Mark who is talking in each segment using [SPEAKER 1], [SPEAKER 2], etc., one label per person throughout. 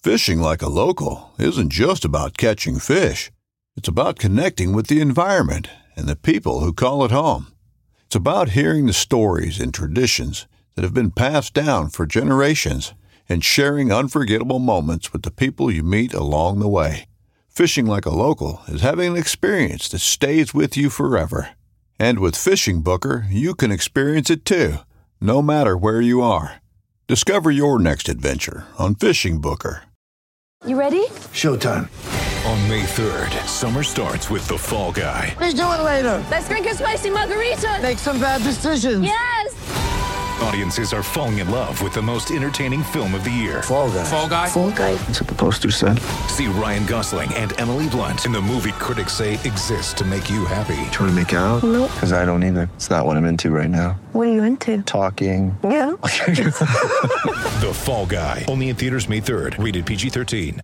[SPEAKER 1] Fishing like a local isn't just about catching fish. It's about connecting with the environment and the people who call it home. It's about hearing the stories and traditions that have been passed down for generations and sharing unforgettable moments with the people you meet along the way. Fishing like a local is having an experience that stays with you forever. And with Fishing Booker, you can experience it too, no matter where you are. Discover your next adventure on Fishing Booker.
[SPEAKER 2] You ready?
[SPEAKER 3] Showtime.
[SPEAKER 4] On May 3rd, summer starts with The Fall Guy.
[SPEAKER 3] Let's do it later.
[SPEAKER 2] Let's drink a spicy margarita.
[SPEAKER 3] Make some bad decisions.
[SPEAKER 2] Yes!
[SPEAKER 4] Audiences are falling in love with the most entertaining film of the year.
[SPEAKER 3] Fall Guy.
[SPEAKER 4] Fall Guy?
[SPEAKER 2] Fall guy.
[SPEAKER 3] That's what the poster said.
[SPEAKER 4] See Ryan Gosling and Emily Blunt in the movie critics say exists to make you happy.
[SPEAKER 5] Trying to make it out?
[SPEAKER 2] Nope.
[SPEAKER 5] Because I don't either. It's not what I'm into right now.
[SPEAKER 2] What are you into?
[SPEAKER 5] Talking.
[SPEAKER 2] Yeah.
[SPEAKER 4] The Fall Guy. Only in theaters May 3rd. Rated PG-13.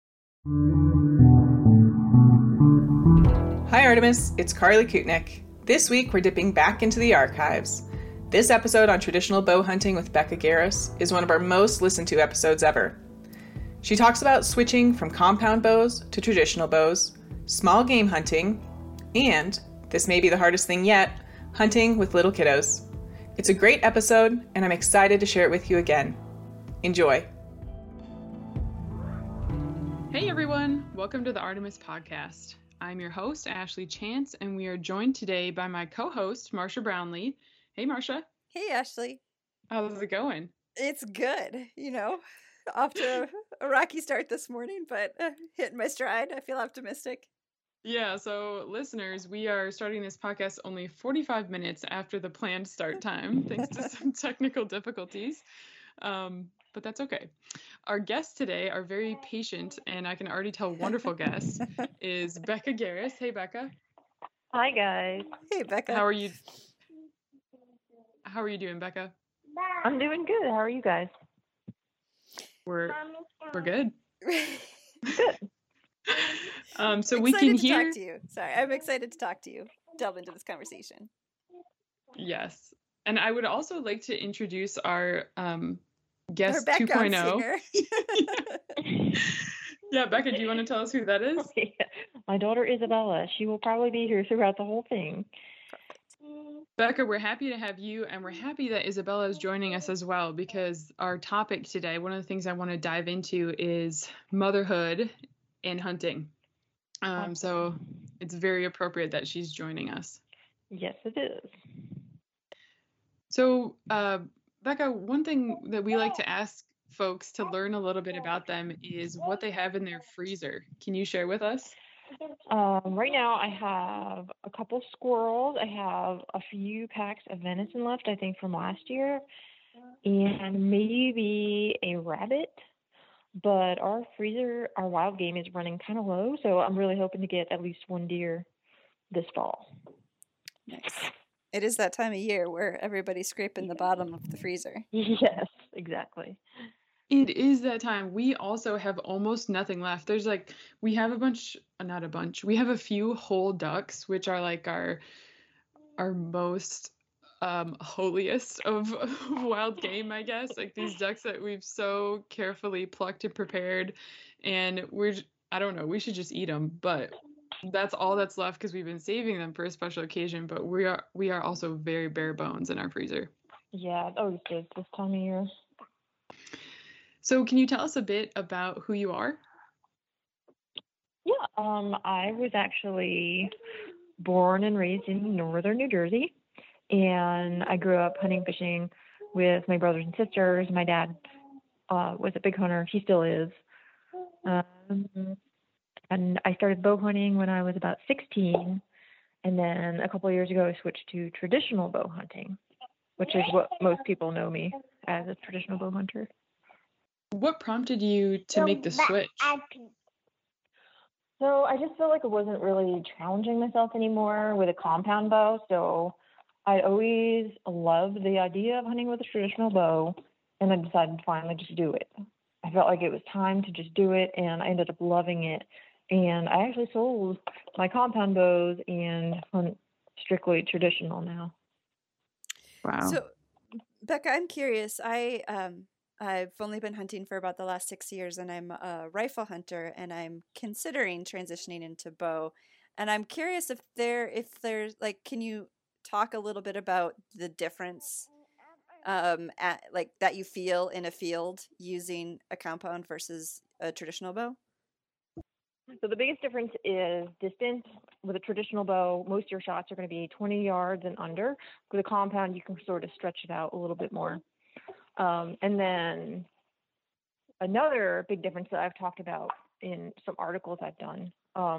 [SPEAKER 6] Hi Artemis, it's Carly Kutnick. This week we're dipping back into the archives. This episode on traditional bow hunting with Becca Garris is one of our most listened to episodes ever. She talks about switching from compound bows to traditional bows, small game hunting, and, this may be the hardest thing yet, hunting with little kiddos. It's a great episode, and I'm excited to share it with you again. Enjoy. Hey everyone, welcome to the Artemis Podcast. I'm your host, Ashley Chance, and we are joined today by my co-host, Marsha Brownlee. Hey, Marsha.
[SPEAKER 7] Hey, Ashley.
[SPEAKER 6] How's it going?
[SPEAKER 7] It's good. Off to a rocky start this morning, but hitting my stride. I feel optimistic.
[SPEAKER 6] Yeah, so listeners, we are starting this podcast only 45 minutes after the planned start time, thanks to some technical difficulties. But that's okay. Our guests today are very patient, and I can already tell wonderful guest is Becca Garris. Hey, Becca.
[SPEAKER 8] Hi, guys.
[SPEAKER 7] Hey, Becca.
[SPEAKER 6] How are you? How are you doing, Becca?
[SPEAKER 8] I'm doing good. How are you guys?
[SPEAKER 6] We're good.
[SPEAKER 8] Good.
[SPEAKER 6] So we can hear.
[SPEAKER 7] Talk to you. Sorry, I'm excited to talk to you. Delve into this conversation.
[SPEAKER 6] Yes, and I would also like to introduce our guest
[SPEAKER 7] Our
[SPEAKER 6] 2.0. Yeah, Becca, do you want to tell us who that is?
[SPEAKER 8] My daughter Isabella. She will probably be here throughout the whole thing.
[SPEAKER 6] Becca, we're happy to have you, and we're happy that Isabella is joining us as well, because our topic today, one of the things I want to dive into is motherhood and hunting. So it's very appropriate that she's joining us.
[SPEAKER 8] Yes, it is.
[SPEAKER 6] So, Becca, one thing that we like to ask folks to learn a little bit about them is what they have in their freezer. Can you share with us?
[SPEAKER 8] Right now I have a couple squirrels. I have a few packs of venison left, I think, from last year, and maybe a rabbit. But our freezer, our wild game is running kind of low, so I'm really hoping to get at least one deer this fall.
[SPEAKER 7] Nice. It is that time of year where everybody's scraping the bottom of the freezer.
[SPEAKER 8] Yes, exactly.
[SPEAKER 6] It is that time. We also have almost nothing left. We have not a bunch. We have a few whole ducks, which are like our most holiest of wild game, I guess. Like these ducks that we've so carefully plucked and prepared, and I don't know, we should just eat them, but that's all that's left because we've been saving them for a special occasion. But we are also very bare bones in our freezer.
[SPEAKER 8] Yeah, it's always good this time of year.
[SPEAKER 6] So can you tell us a bit about who you are?
[SPEAKER 8] Yeah, I was actually born and raised in northern New Jersey, and I grew up hunting, fishing with my brothers and sisters. My dad was a big hunter. He still is. And I started bow hunting when I was about 16, and then a couple of years ago I switched to traditional bow hunting, which is what most people know me as, a traditional bow hunter.
[SPEAKER 6] What prompted you to make the switch?
[SPEAKER 8] So I just felt like I wasn't really challenging myself anymore with a compound bow. So I always loved the idea of hunting with a traditional bow, and I decided to finally just do it. I felt like it was time to just do it, and I ended up loving it. And I actually sold my compound bows and hunt strictly traditional now.
[SPEAKER 6] Wow.
[SPEAKER 7] So, Becca, I'm curious. I've only been hunting for about the last 6 years, and I'm a rifle hunter, and I'm considering transitioning into bow. And I'm curious if there's like, can you talk a little bit about the difference like that you feel in a field using a compound versus a traditional bow?
[SPEAKER 8] So the biggest difference is distance. With a traditional bow, most of your shots are going to be 20 yards and under. With a compound, you can sort of stretch it out a little bit more. And then another big difference that I've talked about in some articles I've done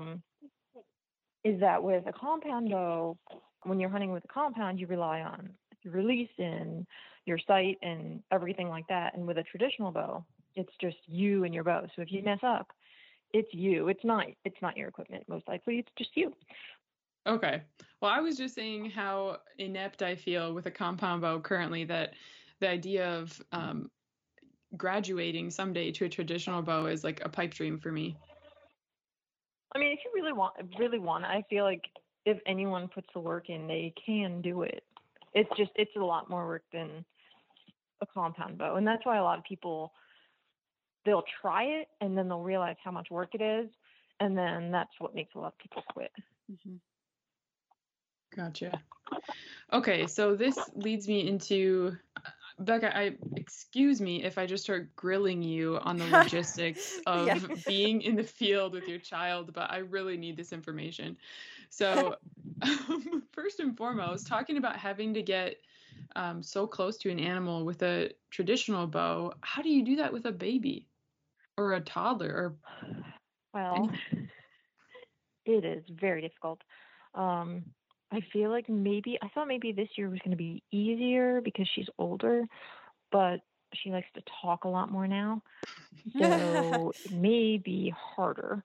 [SPEAKER 8] is that with a compound bow, when you're hunting with a compound, you rely on your release and your sight and everything like that. And with a traditional bow, it's just you and your bow. So if you mess up, it's you. It's not your equipment, most likely. It's just you.
[SPEAKER 6] Okay. Well, I was just saying how inept I feel with a compound bow currently, that the idea of graduating someday to a traditional bow is like a pipe dream for me.
[SPEAKER 8] I mean, if you really want, I feel like if anyone puts the work in, they can do it. It's a lot more work than a compound bow. And that's why a lot of people, they'll try it and then they'll realize how much work it is. And then that's what makes a lot of people quit.
[SPEAKER 7] Mm-hmm.
[SPEAKER 6] Gotcha. Okay, so this leads me into, Becca, excuse me if I just start grilling you on the logistics of being in the field with your child, but I really need this information. So first and foremost, talking about having to get so close to an animal with a traditional bow, how do you do that with a baby or a toddler? Or
[SPEAKER 8] well, it is very difficult. I feel like I thought maybe this year was going to be easier because she's older, but she likes to talk a lot more now. So it may be harder.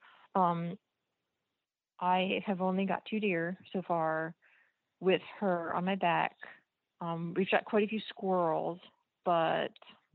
[SPEAKER 8] I have only got 2 deer so far with her on my back. We've shot quite a few squirrels, but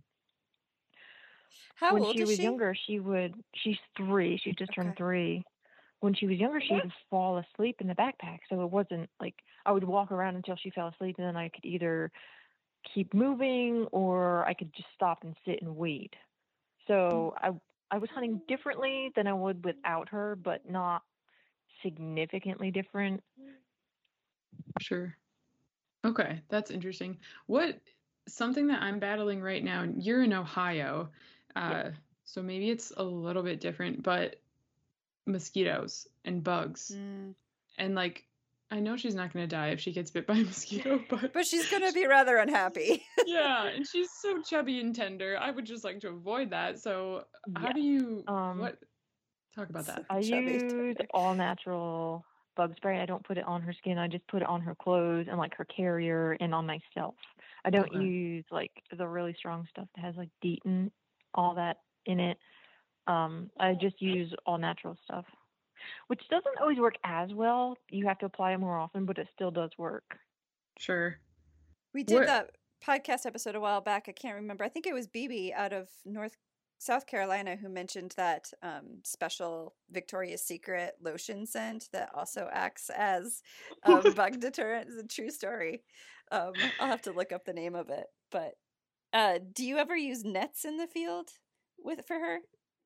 [SPEAKER 7] How
[SPEAKER 8] when
[SPEAKER 7] old
[SPEAKER 8] she
[SPEAKER 7] is
[SPEAKER 8] was
[SPEAKER 7] she?
[SPEAKER 8] younger, she's 3. She just turned 3. When she was younger, she would fall asleep in the backpack. So it wasn't like I would walk around until she fell asleep, and then I could either keep moving or I could just stop and sit and wait. So I was hunting differently than I would without her, but not significantly different.
[SPEAKER 6] Sure. Okay, that's interesting. Something that I'm battling right now, you're in Ohio, so maybe it's a little bit different, but mosquitoes and bugs. And like, I know she's not going to die if she gets bit by a mosquito,
[SPEAKER 7] but she's going to be rather unhappy.
[SPEAKER 6] Yeah, and she's so chubby and tender. I would just like to avoid that. So how do you talk about that?
[SPEAKER 8] I use all natural bug spray. I don't put it on her skin. I just put it on her clothes and like her carrier and on myself. I don't use like the really strong stuff that has like DEET and all that in it. I just use all natural stuff, which doesn't always work as well. You have to apply it more often, but it still does work.
[SPEAKER 6] Sure.
[SPEAKER 7] We did that podcast episode a while back. I can't remember. I think it was BB out of South Carolina who mentioned that special Victoria's Secret lotion scent that also acts as a bug deterrent. It's a true story. I'll have to look up the name of it. But do you ever use nets in the field for her?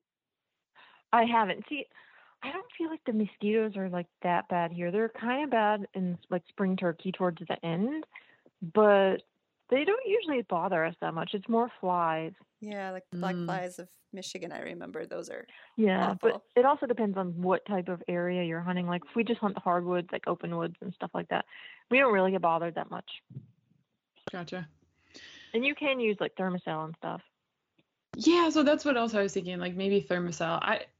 [SPEAKER 8] I haven't. See, I don't feel like the mosquitoes are like that bad here. They're kind of bad in like spring turkey towards the end, but they don't usually bother us that much. It's more flies.
[SPEAKER 7] Yeah, like the black flies of Michigan. I remember those are
[SPEAKER 8] awful. But it also depends on what type of area you're hunting. Like if we just hunt the hardwoods, like open woods and stuff like that, we don't really get bothered that much.
[SPEAKER 6] Gotcha.
[SPEAKER 8] And you can use like Thermacell and stuff.
[SPEAKER 6] Yeah, so that's what else I was thinking, like maybe Thermacell.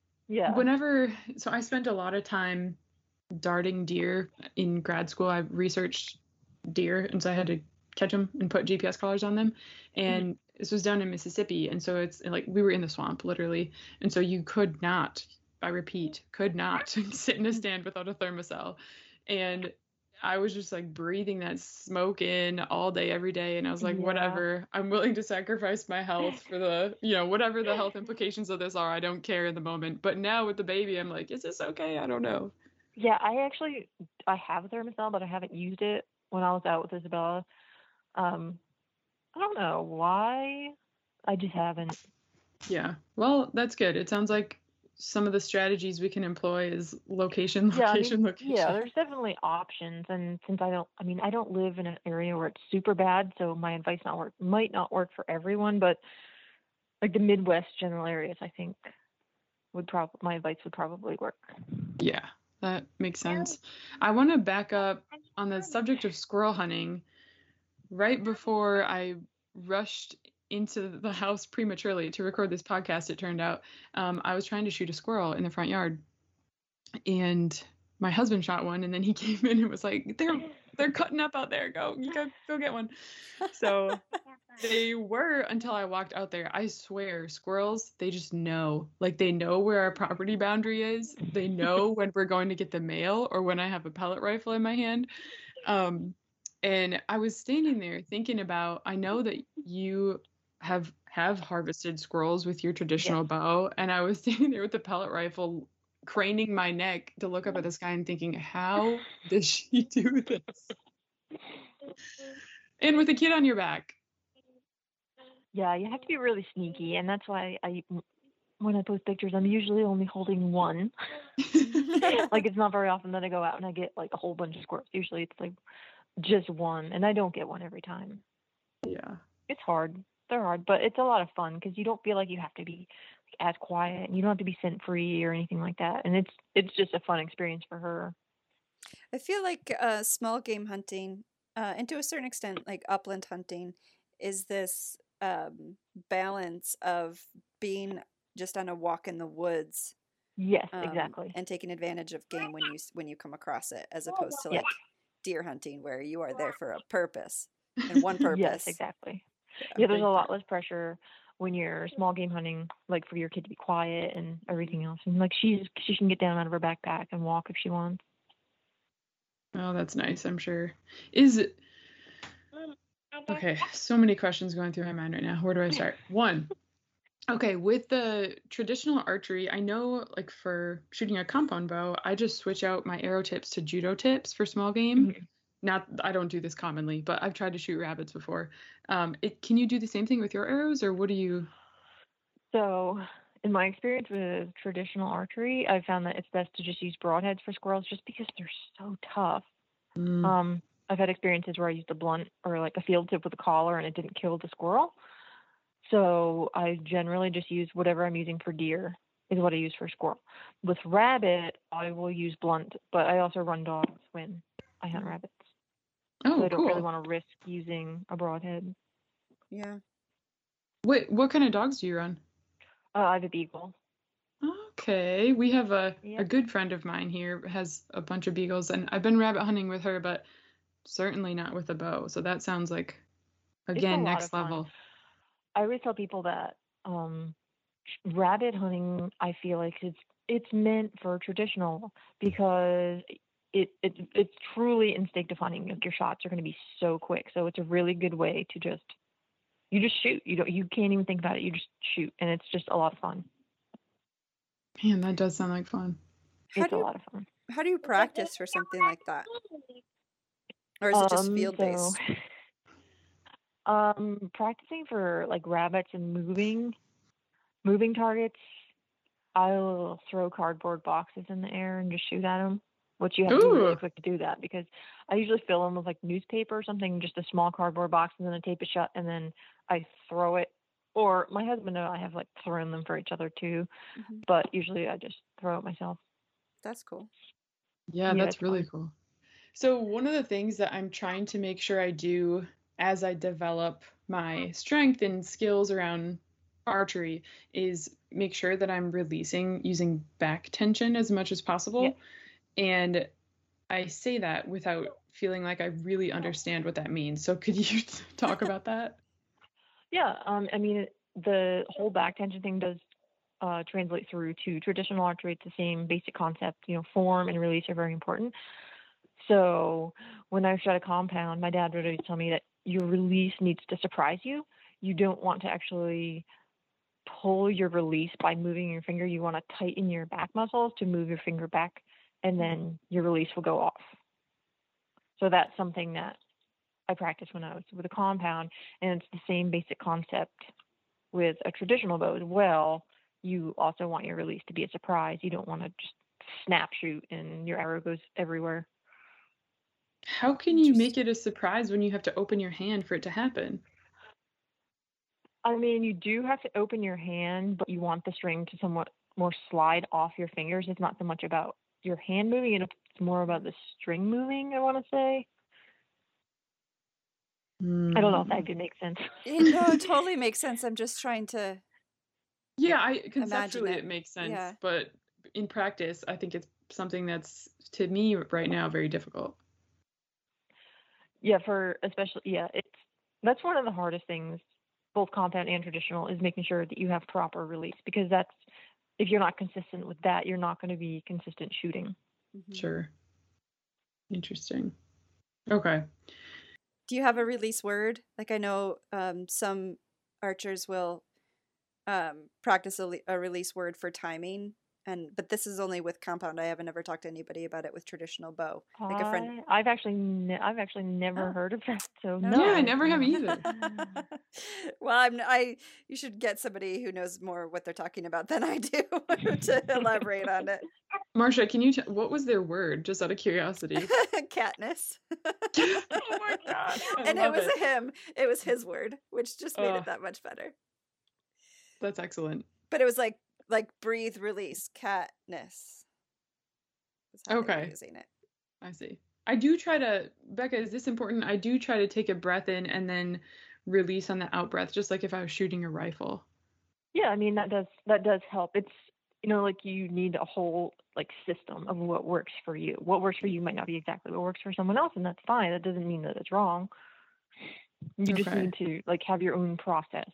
[SPEAKER 6] So I spent a lot of time darting deer in grad school. I researched deer, and so I had to catch them and put GPS collars on them. And this was down in Mississippi, and so it's like we were in the swamp literally, and so you could not, I repeat, could not sit in a stand without a Thermacell. And I was just like breathing that smoke in all day, every day. And I was like, whatever, I'm willing to sacrifice my health for the, whatever the health implications of this are. I don't care in the moment. But now with the baby, I'm like, is this okay? I don't know.
[SPEAKER 8] Yeah, I have a Thermacell, but I haven't used it when I was out with Isabella. I don't know why. I just haven't.
[SPEAKER 6] Yeah. Well, that's good. It sounds like some of the strategies we can employ is location, location.
[SPEAKER 8] Yeah, there's definitely options. And since I don't live in an area where it's super bad, so my advice might not work for everyone, but like the Midwest general areas, I think my advice would probably work.
[SPEAKER 6] Yeah, that makes sense. I want to back up on the subject of squirrel hunting. Right before I rushed into the house prematurely to record this podcast, it turned out, I was trying to shoot a squirrel in the front yard, and my husband shot one, and then he came in and was like, they're cutting up out there. Go get one. So they were until I walked out there. I swear, squirrels, they just know. Like, they know where our property boundary is. They know when we're going to get the mail or when I have a pellet rifle in my hand. And I was standing there thinking about, I know that you have harvested squirrels with your traditional bow, and I was standing there with the pellet rifle, craning my neck to look up at the sky and thinking, how does she do this? And with a kid on your back.
[SPEAKER 8] Yeah, you have to be really sneaky, and that's why when I post pictures, I'm usually only holding one. Like, it's not very often that I go out and I get like a whole bunch of squirrels. Usually it's like just one, and I don't get one every time.
[SPEAKER 6] Yeah.
[SPEAKER 8] It's hard. They're hard, but it's a lot of fun because you don't feel like you have to be as quiet, and you don't have to be scent free or anything like that. And it's just a fun experience for her.
[SPEAKER 7] I feel like small game hunting, and to a certain extent, like upland hunting, is this balance of being just on a walk in the woods.
[SPEAKER 8] Yes, exactly.
[SPEAKER 7] And taking advantage of game when you come across it, as opposed to like deer hunting, where you are there for a purpose and one purpose.
[SPEAKER 8] Yes, exactly. Yeah, there's a lot less pressure when you're small game hunting, like for your kid to be quiet and everything else. And like she can get down out of her backpack and walk if she wants.
[SPEAKER 6] Oh, that's nice, I'm sure. Okay, so many questions going through my mind right now. Where do I start? One. Okay, with the traditional archery, I know, like, for shooting a compound bow, I just switch out my arrow tips to judo tips for small game. Mm-hmm. Not, I don't do this commonly, but I've tried to shoot rabbits before. Can you do the same thing with your arrows, or what do you?
[SPEAKER 8] So, in my experience with traditional archery, I found that it's best to just use broadheads for squirrels, just because they're so tough. I've had experiences where I used a blunt or like a field tip with a collar, and it didn't kill the squirrel. So I generally just use whatever I'm using for deer is what I use for squirrel. With rabbit, I will use blunt, but I also run dogs when I hunt rabbits.
[SPEAKER 6] Oh,
[SPEAKER 8] so I don't
[SPEAKER 6] cool.
[SPEAKER 8] really want to risk using a broadhead.
[SPEAKER 7] Yeah.
[SPEAKER 6] What kind of dogs do you run?
[SPEAKER 8] I have a beagle.
[SPEAKER 6] Okay. We have a good friend of mine here has a bunch of beagles, and I've been rabbit hunting with her, but certainly not with a bow. So that sounds like, again, next level.
[SPEAKER 8] I always tell people that rabbit hunting, I feel like it's meant for traditional, because it's truly instinctive hunting. Like, your shots are going to be so quick, so it's a really good way to just shoot. You can't even think about it. You just shoot, and it's just a lot of fun.
[SPEAKER 6] Man, that does sound like fun.
[SPEAKER 8] It's a lot of fun.
[SPEAKER 7] How do you practice for something like that? Or is it just field based?
[SPEAKER 8] Practicing for like rabbits and moving targets, I'll throw cardboard boxes in the air and just shoot at them, which you have to be really quick to do that, because I usually fill them with like newspaper or something, just a small cardboard box, and then I tape it shut, and then I throw it. Or my husband and I have like thrown them for each other too, but usually I just throw it myself.
[SPEAKER 7] That's cool.
[SPEAKER 6] Yeah, that's really cool. So one of the things that I'm trying to make sure I do as I develop my strength and skills around archery is make sure that I'm releasing using back tension as much as possible. Yeah. And I say that without feeling like I really understand what that means. So could you talk about that?
[SPEAKER 8] Yeah. I mean, the whole back tension thing does translate through to traditional archery. It's the same basic concept. Form and release are very important. So when I shot a compound, my dad would always tell me that your release needs to surprise you. You don't want to actually pull your release by moving your finger. You want to tighten your back muscles to move your finger back, and then your release will go off. So that's something that I practiced when I was with a compound, and it's the same basic concept with a traditional bow as well, you also want your release to be a surprise. You don't want to just snap shoot and your arrow goes everywhere.
[SPEAKER 6] How can you make it a surprise when you have to open your hand for it to happen?
[SPEAKER 8] I mean, you do have to open your hand, but you want the string to somewhat more slide off your fingers. It's not so much about your hand moving, it's more about the string moving, I want to say. I don't know if that could make sense.
[SPEAKER 7] No, it totally makes sense. I'm just trying to.
[SPEAKER 6] Yeah, conceptually
[SPEAKER 7] it.
[SPEAKER 6] it makes sense,
[SPEAKER 7] Yeah.
[SPEAKER 6] but in practice, I think it's something that's, to me right now, very difficult.
[SPEAKER 8] Yeah, that's one of the hardest things, both compound and traditional, is making sure that you have proper release, because if you're not consistent with that, you're not going to be consistent shooting.
[SPEAKER 6] Sure. Interesting. Okay.
[SPEAKER 7] Do you have a release word? Like, I know some archers will practice a release word for timing, but this is only with compound. I haven't ever talked to anybody about it with traditional bow. Like a friend.
[SPEAKER 8] I've actually never heard of that. So
[SPEAKER 7] No.
[SPEAKER 8] no.
[SPEAKER 6] Yeah, I never have either.
[SPEAKER 7] Well, you should get somebody who knows more what they're talking about than I do to elaborate on it.
[SPEAKER 6] Marsha, can you what was their word, just out of curiosity?
[SPEAKER 7] Catness.
[SPEAKER 6] Oh my God.
[SPEAKER 7] And it was him. It was his word, which just made it that much better.
[SPEAKER 6] That's excellent.
[SPEAKER 7] But it was like breathe, release, catness. That's how they were using it.
[SPEAKER 6] I see. I do try to, Becca, is this important? I do try to take a breath in and then release on the out breath, just like if I was shooting a rifle.
[SPEAKER 8] Yeah, I mean, that does help. It's, like you need a whole system of what works for you. What works for you might not be exactly what works for someone else, and that's fine. That doesn't mean that it's wrong. You just need to have your own process.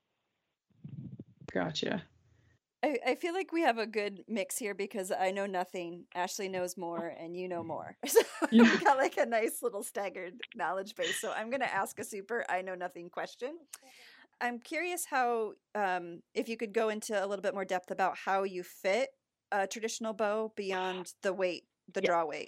[SPEAKER 6] Gotcha.
[SPEAKER 7] I feel like we have a good mix here because I know nothing, Ashley knows more, and you know more. So we got a nice little staggered knowledge base. So I'm going to ask a super I know nothing question. I'm curious how, if you could go into a little bit more depth about how you fit a traditional bow beyond the weight, the draw weight.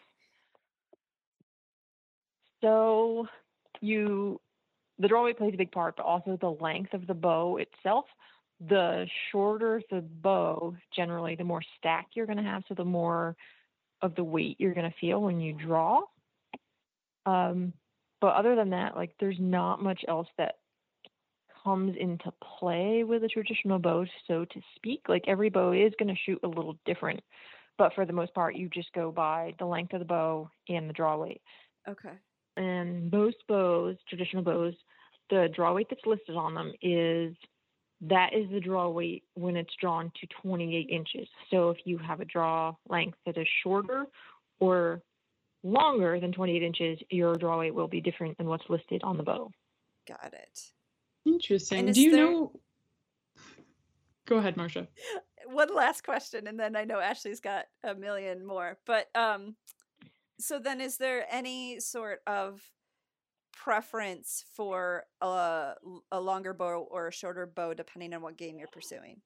[SPEAKER 8] So the draw weight plays a big part, but also the length of the bow itself. The shorter the bow, generally, the more stack you're going to have, so the more of the weight you're going to feel when you draw. But other than that, there's not much else that comes into play with a traditional bow, so to speak. Every bow is going to shoot a little different, but for the most part, you just go by the length of the bow and the draw weight.
[SPEAKER 7] Okay.
[SPEAKER 8] And most bows, traditional bows, the draw weight that's listed on them is the draw weight when it's drawn to 28 inches. So if you have a draw length that is shorter or longer than 28 inches, your draw weight will be different than what's listed on the bow.
[SPEAKER 7] Got it.
[SPEAKER 6] Interesting. Do you know? Go ahead, Marsha.
[SPEAKER 7] One last question, and then I know Ashley's got a million more. But so then, is there any sort of preference for a longer bow or a shorter bow, depending on what game you're pursuing?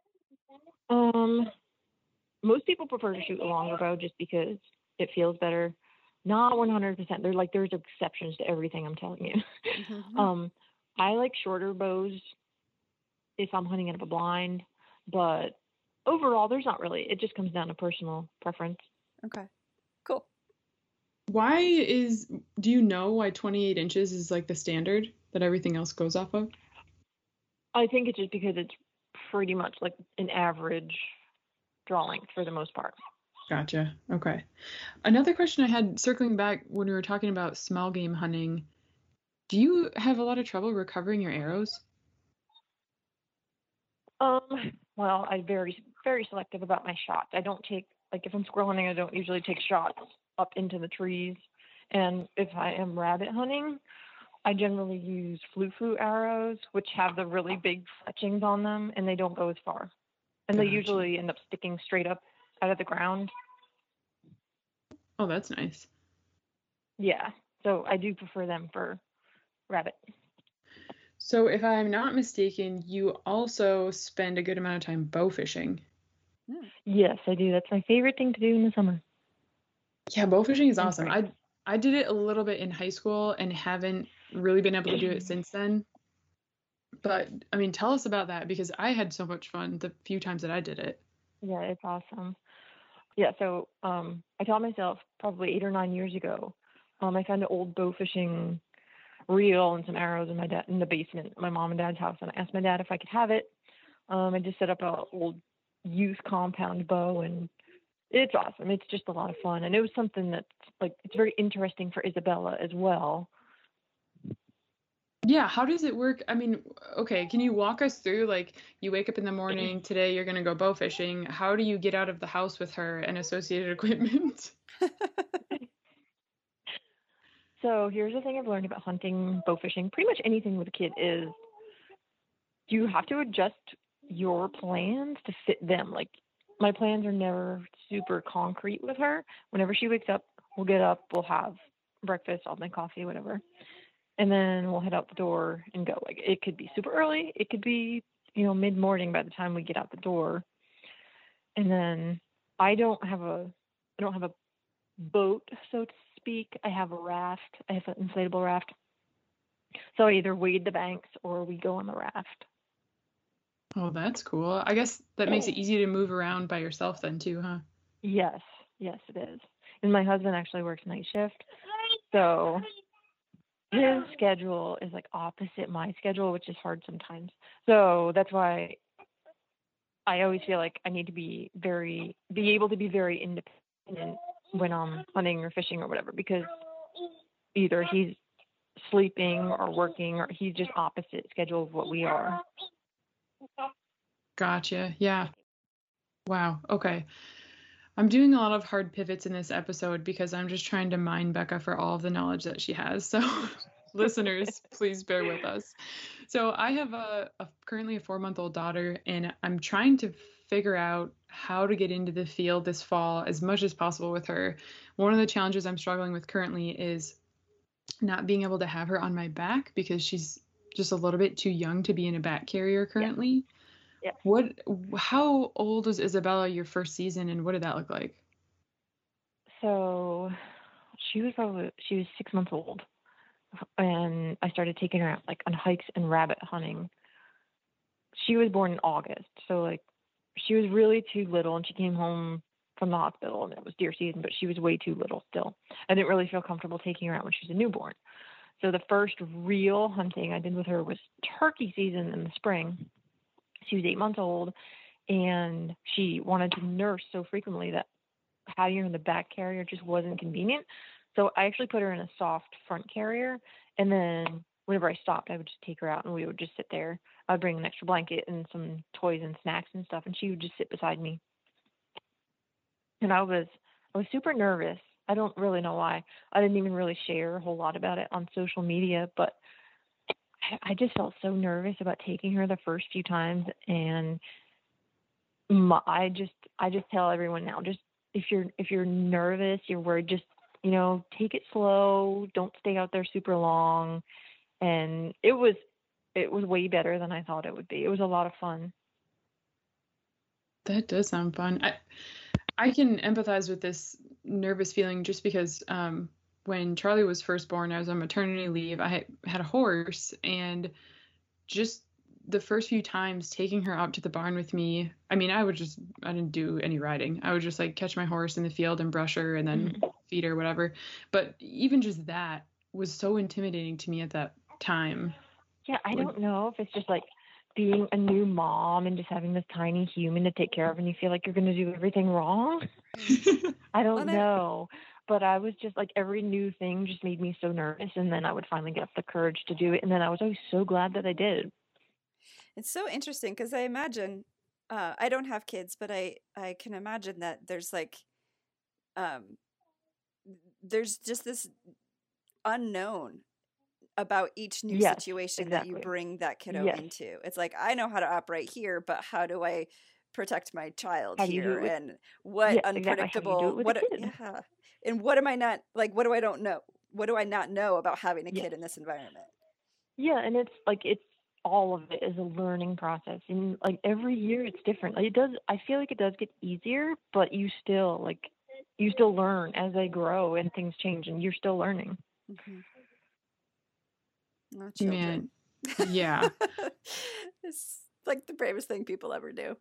[SPEAKER 8] Most people prefer to shoot a longer bow just because it feels better. Not 100%. There's exceptions to everything I'm telling you.
[SPEAKER 7] Mm-hmm.
[SPEAKER 8] I like shorter bows if I'm hunting out of a blind, but overall, there's not really. It just comes down to personal preference.
[SPEAKER 7] Okay, cool.
[SPEAKER 6] Do you know why 28 inches is the standard that everything else goes off of?
[SPEAKER 8] I think it's just because it's pretty much an average draw length for the most part.
[SPEAKER 6] Gotcha. Okay. Another question I had, circling back when we were talking about small game hunting, do you have a lot of trouble recovering your arrows?
[SPEAKER 8] Well, I'm very, very selective about my shots. I don't take, if I'm squirrel hunting, I don't usually take shots up into the trees. And if I am rabbit hunting, I generally use flu arrows, which have the really big fletchings on them, and they don't go as far. And they usually end up sticking straight up out of the ground.
[SPEAKER 6] Oh, that's nice.
[SPEAKER 8] Yeah. So I do prefer them for rabbit.
[SPEAKER 6] So if I'm not mistaken, you also spend a good amount of time bow fishing.
[SPEAKER 8] Yes, I do. That's my favorite thing to do in the summer.
[SPEAKER 6] Yeah, bow fishing is awesome. I did it a little bit in high school and haven't really been able to do it since then. But I mean, tell us about that, because I had so much fun the few times that I did it.
[SPEAKER 8] Yeah, it's awesome. Yeah, so I taught myself probably 8 or 9 years ago. I found an old bow fishing reel and some arrows in the basement at my mom and dad's house, and I asked my dad if I could have it. I just set up a old youth compound bow, and it's awesome. It's just a lot of fun, and it was something that's like, it's very interesting for Isabella as well.
[SPEAKER 6] Yeah, how does it work? I mean, okay, can you walk us through, like, you wake up in the morning, today you're going to go bow fishing. How do you get out of the house with her and associated equipment?
[SPEAKER 8] So here's the thing I've learned about hunting, bow fishing, pretty much anything with a kid, is you have to adjust your plans to fit them. Like, my plans are never super concrete with her. Whenever she wakes up, we'll get up, we'll have breakfast, I'll make coffee, whatever. And then we'll head out the door and go. Like, it could be super early. It could be, mid-morning by the time we get out the door. And then I don't have a boat, so to speak. I have a raft. I have an inflatable raft. So I either wade the banks or we go on the raft.
[SPEAKER 6] Oh, that's cool. I guess that makes it easy to move around by yourself then too, huh?
[SPEAKER 8] Yes, it is. And my husband actually works night shift. So his schedule is like opposite my schedule, which is hard sometimes. So that's why I always feel like I need to be able to be very independent when I'm hunting or fishing or whatever, because either he's sleeping or working, or he's just opposite schedule of what we are.
[SPEAKER 6] Gotcha. Yeah. Wow. Okay. I'm doing a lot of hard pivots in this episode because I'm just trying to mine Becca for all of the knowledge that she has. So listeners, please bear with us. So I have currently a 4-month-old daughter, and I'm trying to figure out how to get into the field this fall as much as possible with her. One of the challenges I'm struggling with currently is not being able to have her on my back because she's just a little bit too young to be in a back carrier currently.
[SPEAKER 8] Yeah.
[SPEAKER 6] How old was Isabella your first season, and what did that look like?
[SPEAKER 8] So she was 6 months old, and I started taking her out like on hikes and rabbit hunting. She was born in August, so like she was really too little, and she came home from the hospital, and it was deer season, but she was way too little still. I didn't really feel comfortable taking her out when she was a newborn. So the first real hunting I did with her was turkey season in the spring. She was 8 months old, and she wanted to nurse so frequently that having her in the back carrier just wasn't convenient. So I actually put her in a soft front carrier, and then whenever I stopped, I would just take her out, and we would just sit there. I'd bring an extra blanket and some toys and snacks and stuff, and she would just sit beside me. And I was super nervous. I don't really know why. I didn't even really share a whole lot about it on social media, but I just felt so nervous about taking her the first few times. And I just tell everyone now, just if you're nervous, you're worried, just, take it slow. Don't stay out there super long. And it was way better than I thought it would be. It was a lot of fun.
[SPEAKER 6] That does sound fun. I can empathize with this nervous feeling just because when Charlie was first born, I was on maternity leave. I had a horse, and just the first few times taking her out to the barn with me, I mean, I didn't do any riding. I would just like catch my horse in the field and brush her and then feed her, whatever. But even just that was so intimidating to me at that time.
[SPEAKER 8] Yeah, I don't know if it's just like being a new mom and just having this tiny human to take care of, and you feel like you're going to do everything wrong. I don't know. But I was just like, every new thing just made me so nervous. And then I would finally get up the courage to do it. And then I was always so glad that I did.
[SPEAKER 7] It's so interesting because I imagine, I don't have kids, but I can imagine that there's like, there's just this unknown about each new situation that you bring that kiddo into. It's like, I know how to operate here, but how do I protect my child here? And what unpredictable, and what am I not, like, what do I don't know? What do I not know about having a kid in this environment?
[SPEAKER 8] Yeah, and it's all of it is a learning process. And like every year it's different. Like I feel like it does get easier, but you still learn as they grow and things change, and you're still learning.
[SPEAKER 6] Man, Yeah.
[SPEAKER 7] It's like the bravest thing people ever do.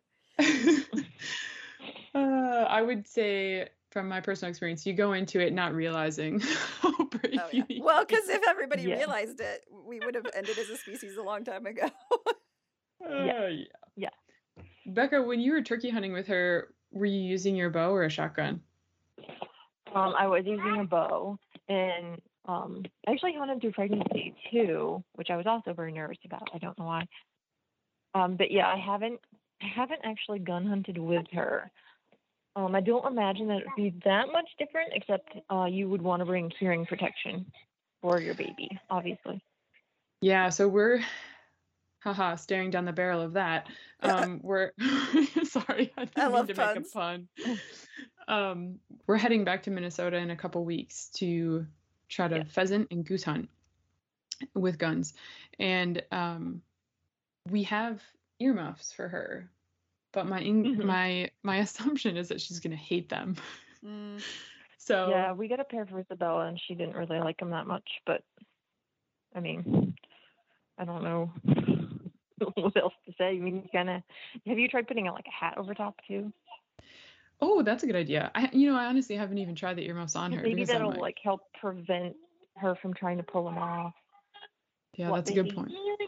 [SPEAKER 6] I would say from my personal experience, you go into it not realizing how brave you need.
[SPEAKER 7] Well, because if everybody
[SPEAKER 8] Yeah.
[SPEAKER 7] realized it, we would have ended as a species a long time ago.
[SPEAKER 8] Yeah.
[SPEAKER 6] Becca, when you were turkey hunting with her, were you using your bow or a shotgun?
[SPEAKER 8] I was using a bow, and I actually hunted through pregnancy too, which I was also very nervous about. I don't know why. But yeah, I haven't actually gun hunted with her. I don't imagine that it would be that much different, except you would want to bring hearing protection for your baby, obviously.
[SPEAKER 6] Yeah, so we're staring down the barrel of that. We're sorry, I didn't mean to make a pun. We're heading back to Minnesota in a couple weeks to try to pheasant and goose hunt with guns, and we have earmuffs for her, but my assumption is that she's gonna hate them. So
[SPEAKER 8] yeah, we got a pair for Isabella, and she didn't really like them that much. But I mean, I don't know what else to say. I mean, have you tried putting like a hat over top too?
[SPEAKER 6] Oh, that's a good idea. I honestly haven't even tried the earmuffs on her.
[SPEAKER 8] Maybe that'll like help prevent her from trying to pull them off.
[SPEAKER 6] Yeah, that's a good point.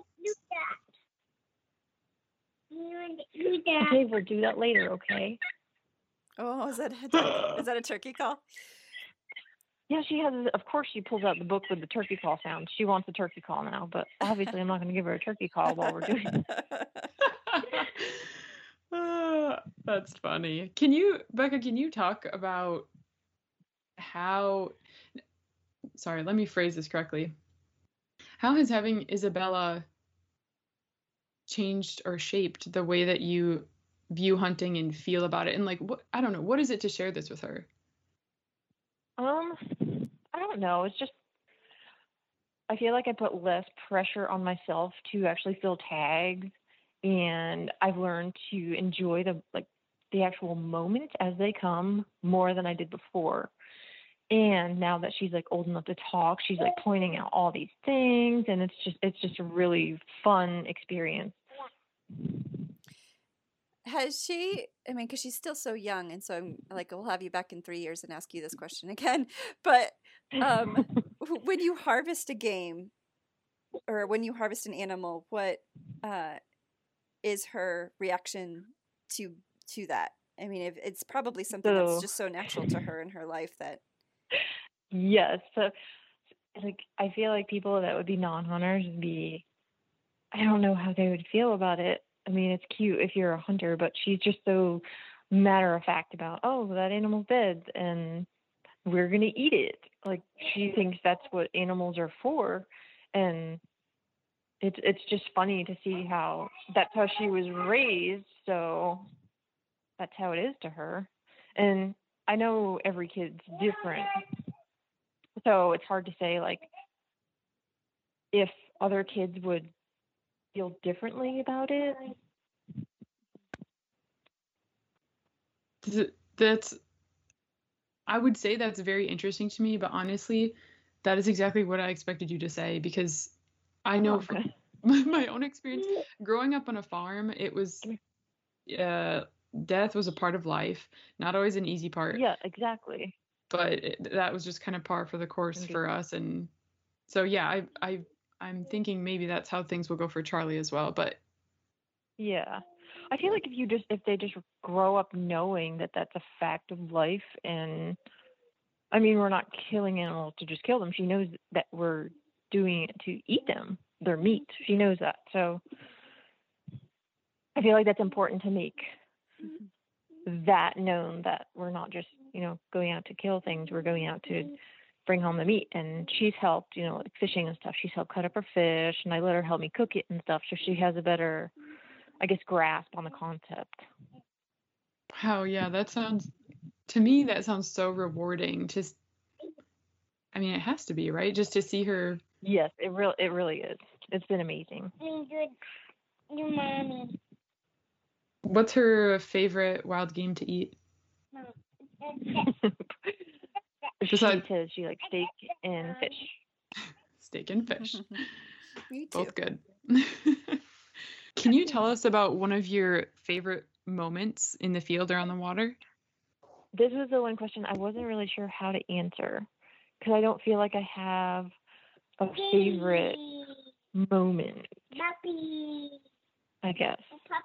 [SPEAKER 8] Okay, we'll do that later, okay?
[SPEAKER 7] Oh, is that a turkey call?
[SPEAKER 8] Yeah, she has. Of course, she pulls out the book with the turkey call sound. She wants a turkey call now, but obviously, I'm not going to give her a turkey call while we're doing it.
[SPEAKER 6] That's funny. Becca, can you talk about how? Sorry, let me phrase this correctly. How has having Isabella changed or shaped the way that you view hunting and feel about it? And like, I don't know, what is it to share this with her?
[SPEAKER 8] I don't know. It's just, I feel like I put less pressure on myself to actually fill tags, and I've learned to enjoy the actual moments as they come more than I did before. And now that she's like old enough to talk, she's like pointing out all these things, and it's just a really fun experience.
[SPEAKER 7] Has she, I mean, because she's still so young, and so I'm like, we'll have you back in 3 years and ask you this question again. But when you harvest a game or when you harvest an animal, what is her reaction to that? I mean, it's probably something that's just so natural to her in her life that.
[SPEAKER 8] Yes. So, like, I feel like people that would be non-hunters would be, I don't know how they would feel about it. I mean, it's cute if you're a hunter, but she's just so matter of fact about, oh, that animal's dead and we're going to eat it. Like, she thinks that's what animals are for. And it's just funny to see how that's how she was raised. So that's how it is to her. And I know every kid's different. So it's hard to say, like, if other kids would feel differently about it.
[SPEAKER 6] I would say that's very interesting to me, but honestly, that is exactly what I expected you to say, because I know from my own experience growing up on a farm, it was death was a part of life, not always an easy part.
[SPEAKER 8] Yeah, exactly.
[SPEAKER 6] But that was just kind of par for the course for us. And so, yeah, I'm thinking maybe that's how things will go for Charlie as well. But
[SPEAKER 8] yeah, I feel like if they just grow up knowing that that's a fact of life, and I mean, we're not killing animals to just kill them. She knows that we're doing it to eat them, their meat. She knows that. So I feel like that's important to make that known, that we're not just, going out to kill things. We're going out to bring home the meat. And she's helped, like fishing and stuff. She's helped cut up her fish, and I let her help me cook it and stuff. So she has a better, I guess, grasp on the concept.
[SPEAKER 6] Wow, yeah, that sounds so rewarding. I mean, it has to be, right? Just to see her.
[SPEAKER 8] Yes, it really is. It's been amazing.
[SPEAKER 6] What's her favorite wild game to eat?
[SPEAKER 8] She likes steak and fish.
[SPEAKER 6] Steak and fish.
[SPEAKER 7] Me too.
[SPEAKER 6] Both good. Can you tell us about one of your favorite moments in the field or on the water?
[SPEAKER 8] This was the one question I wasn't really sure how to answer because I don't feel like I have a favorite moment, I guess.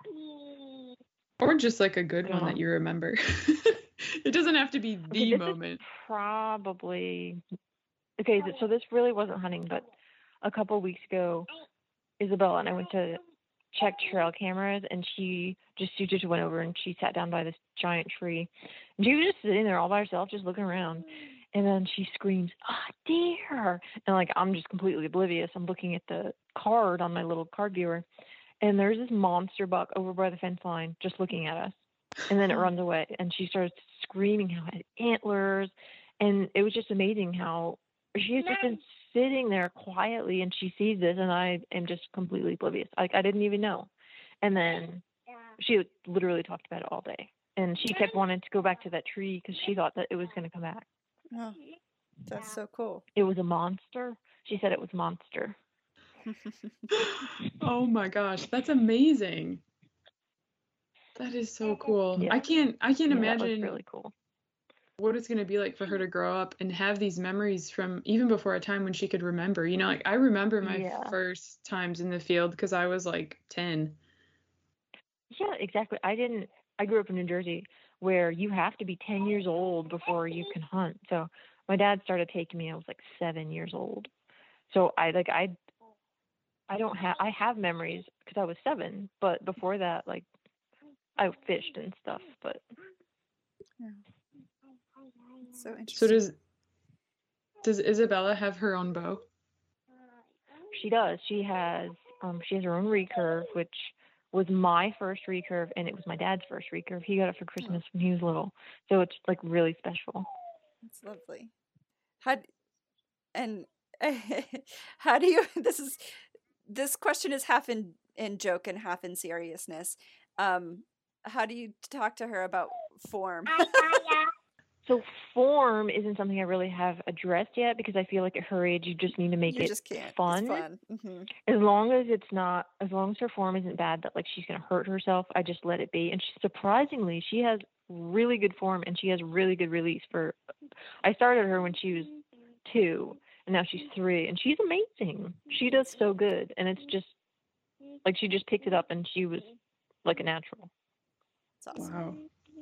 [SPEAKER 6] Or just like a good one that you remember. It doesn't have to be the moment.
[SPEAKER 8] Probably. Okay, so this really wasn't hunting, but a couple of weeks ago, Isabella and I went to check trail cameras, and she just went over and she sat down by this giant tree. And she was just sitting there all by herself, just looking around. And then she screams, "Ah, deer!" And like, I'm just completely oblivious. I'm looking at the card on my little card viewer, and there's this monster buck over by the fence line just looking at us. And then it runs away, and she starts screaming how it had antlers. And it was just amazing how she has just been sitting there quietly, and she sees this, and I am just completely oblivious. Like, I didn't even know. And then she literally talked about it all day. And she kept wanting to go back to that tree because she thought that it was going to come back.
[SPEAKER 7] Oh, that's so cool.
[SPEAKER 8] It was a monster. She said it was a monster.
[SPEAKER 6] Oh my gosh, that's amazing. That is so cool.
[SPEAKER 8] Yeah.
[SPEAKER 6] I can't imagine
[SPEAKER 8] that was really cool.
[SPEAKER 6] What it's going to be like for her to grow up and have these memories from even before a time when she could remember. You know, like I remember my first times in the field because I was like 10.
[SPEAKER 8] Yeah, exactly. I grew up in New Jersey where you have to be 10 years old before you can hunt. So my dad started taking me, I was like 7 years old. So I have memories because I was 7, but before that, like I fished and stuff, but
[SPEAKER 7] yeah. So interesting.
[SPEAKER 6] So does Isabella have her own bow?
[SPEAKER 8] She does. She has her own recurve, which was my first recurve, and it was my dad's first recurve. He got it for Christmas when he was little, so it's like really special.
[SPEAKER 7] That's lovely. How do you? This question is half in joke and half in seriousness. How do you talk to her about form?
[SPEAKER 8] So form isn't something I really have addressed yet because I feel like at her age you just need to make it fun.
[SPEAKER 7] It's fun. Mm-hmm.
[SPEAKER 8] As long as her form isn't bad that like she's gonna hurt herself, I just let it be. And surprisingly, she has really good form and she has really good release. I started her when she was 2 and now she's 3 and she's amazing. She does so good, and it's just like she just picked it up and she was like a natural.
[SPEAKER 7] That's awesome.
[SPEAKER 6] Wow.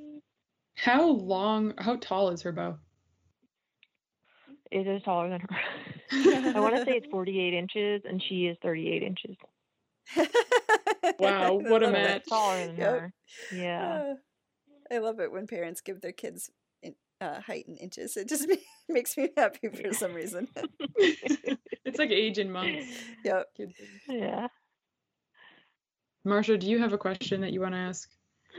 [SPEAKER 6] How tall is her bow?
[SPEAKER 8] It is taller than her. I want to say it's 48 inches, and she is 38 inches.
[SPEAKER 6] Wow, what a match.
[SPEAKER 8] Taller than her. Yeah.
[SPEAKER 7] I love it when parents give their kids height in inches. It just makes me happy for some reason.
[SPEAKER 6] It's like age in months.
[SPEAKER 7] Yep.
[SPEAKER 8] Yeah.
[SPEAKER 6] Marsha, do you have a question that you want to ask?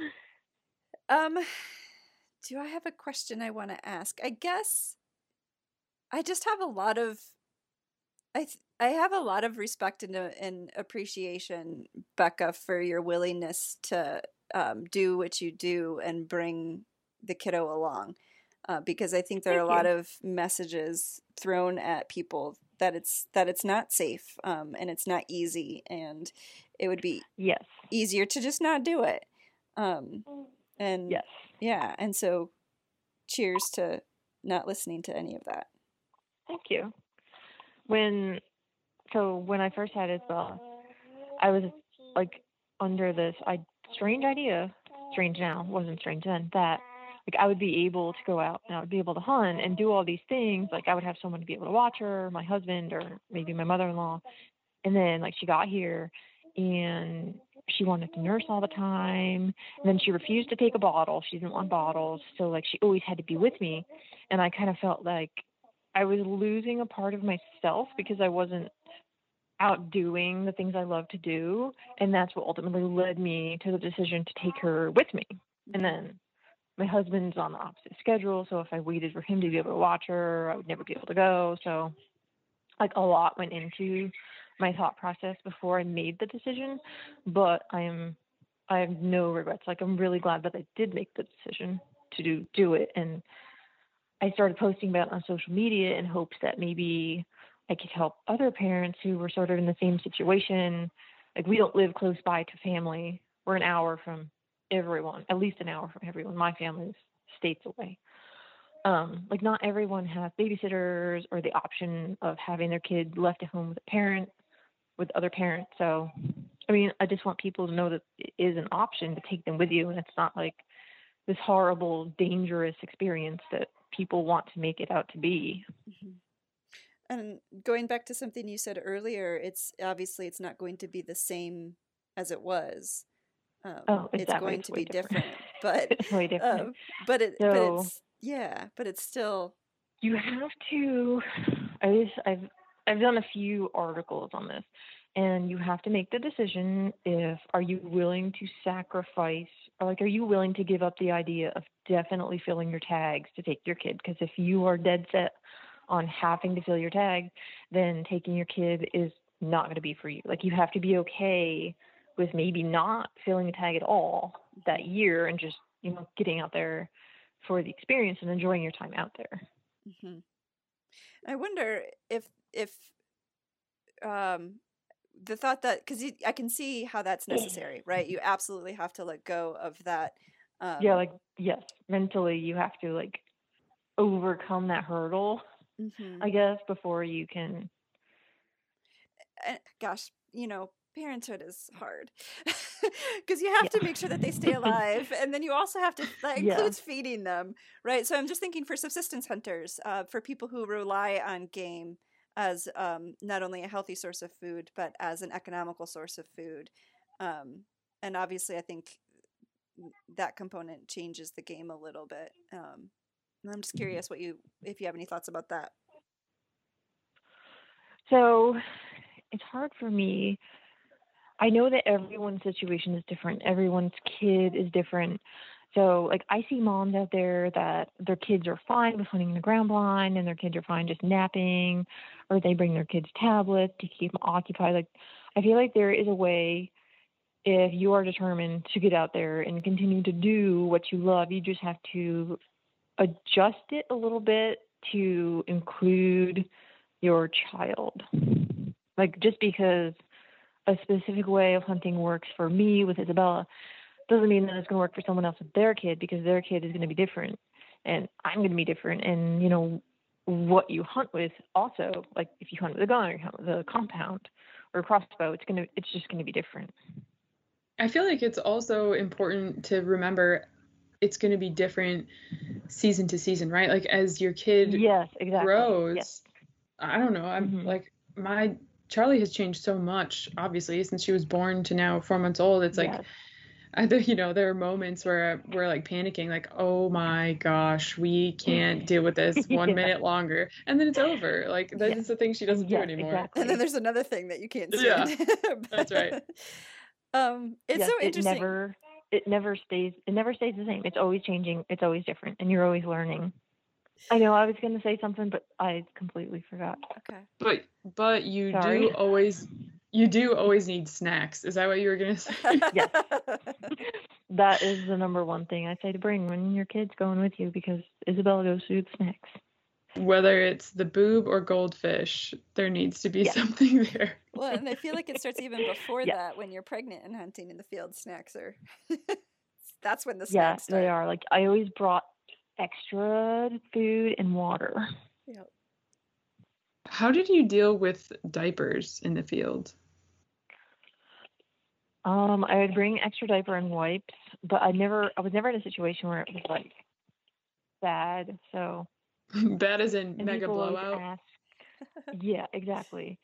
[SPEAKER 7] Do I have a question I want to ask? I guess I just have a lot of I have a lot of respect and appreciation, Becca, for your willingness to do what you do and bring the kiddo along, because I think there are a lot of messages thrown at people that it's not safe, and it's not easy, and it would be easier to just not do it. And yeah, and so cheers to not listening to any of that.
[SPEAKER 8] Thank you. When I first had Isabella, I was like under this strange idea, strange now, wasn't strange then, that like I would be able to go out and I would be able to hunt and do all these things. Like I would have someone to be able to watch her, my husband, or maybe my mother-in-law. And then like she got here and she wanted to nurse all the time. And then she refused to take a bottle. She didn't want bottles. So like she always had to be with me. And I kind of felt like I was losing a part of myself because I wasn't out doing the things I love to do. And that's what ultimately led me to the decision to take her with me. And then my husband's on the opposite schedule. So if I waited for him to be able to watch her, I would never be able to go. So like a lot went into my thought process before I made the decision, but I have no regrets. Like I'm really glad that I did make the decision to do it. And I started posting about it on social media in hopes that maybe I could help other parents who were sort of in the same situation. Like, we don't live close by to family. We're an hour from everyone, at least an hour from everyone. My family's states away. Like, not everyone has babysitters or the option of having their kid left at home with a parent, with other parents. So, I mean, I just want people to know that it is an option to take them with you, and it's not like this horrible, dangerous experience that people want to make it out to be.
[SPEAKER 7] Mm-hmm. And going back to something you said earlier, it's obviously it's not going to be the same as it was.
[SPEAKER 8] Exactly.
[SPEAKER 7] It's going to be different, but
[SPEAKER 8] it's way different.
[SPEAKER 7] But it's still.
[SPEAKER 8] You have to. I've done a few articles on this, and you have to make the decision are you willing to sacrifice, or like, are you willing to give up the idea of definitely filling your tags to take your kid? Because if you are dead set on having to fill your tag, then taking your kid is not going to be for you. Like, you have to be okay with maybe not filling a tag at all that year and just, getting out there for the experience and enjoying your time out there.
[SPEAKER 7] Mm-hmm. I wonder if the thought that, because I can see how that's necessary, right? You absolutely have to let go of that.
[SPEAKER 8] Yes, mentally you have to overcome that hurdle,
[SPEAKER 7] mm-hmm.
[SPEAKER 8] I guess, before you can.
[SPEAKER 7] Gosh, parenthood is hard because you have to make sure that they stay alive, and then you also have to, that includes feeding them, right? So I'm just thinking for subsistence hunters, for people who rely on game as not only a healthy source of food, but as an economical source of food. And obviously I think that component changes the game a little bit. And I'm just curious if you have any thoughts about that.
[SPEAKER 8] So it's hard for me. I know that everyone's situation is different. Everyone's kid is different. So, I see moms out there that their kids are fine with hunting the ground blind, and their kids are fine just napping, or they bring their kids tablets to keep them occupied. I feel like there is a way, if you are determined to get out there and continue to do what you love, you just have to adjust it a little bit to include your child. Just because a specific way of hunting works for me with Isabella doesn't mean that it's going to work for someone else with their kid, because their kid is going to be different and I'm going to be different. And, what you hunt with also, if you hunt with a gun or you hunt with a compound or a crossbow, it's just going to be different.
[SPEAKER 6] I feel like it's also important to remember it's going to be different season to season, right? As your kid grows, I don't know. I'm my Charlie has changed so much, obviously, since she was born to now 4 months old. It's there are moments where we're panicking, oh my gosh, we can't deal with this 1 minute longer. And then it's over. That's the thing she doesn't do anymore.
[SPEAKER 7] Exactly. And then there's another thing that you can't stand.
[SPEAKER 6] Yeah, that's right.
[SPEAKER 7] It's so interesting.
[SPEAKER 8] It never stays the same. It's always changing. It's always different. And you're always learning. I know I was going to say something, but I completely forgot.
[SPEAKER 7] Okay.
[SPEAKER 6] But you do always need snacks. Is that what you were going to say?
[SPEAKER 8] Yes. That is the number one thing I say to bring when your kid's going with you, because Isabella goes through the snacks.
[SPEAKER 7] Whether it's the boob or goldfish, there needs to be something there. Well, and I feel like it starts even before that, when you're pregnant and hunting in the field. Snacks are that's when the snacks start.
[SPEAKER 8] They are. I always brought extra food and water.
[SPEAKER 7] Yep.
[SPEAKER 6] How did you deal with diapers in the field?
[SPEAKER 8] I would bring extra diaper and wipes, but I was never in a situation where it was bad. So
[SPEAKER 6] bad as in mega blowout.
[SPEAKER 8] Yeah, exactly.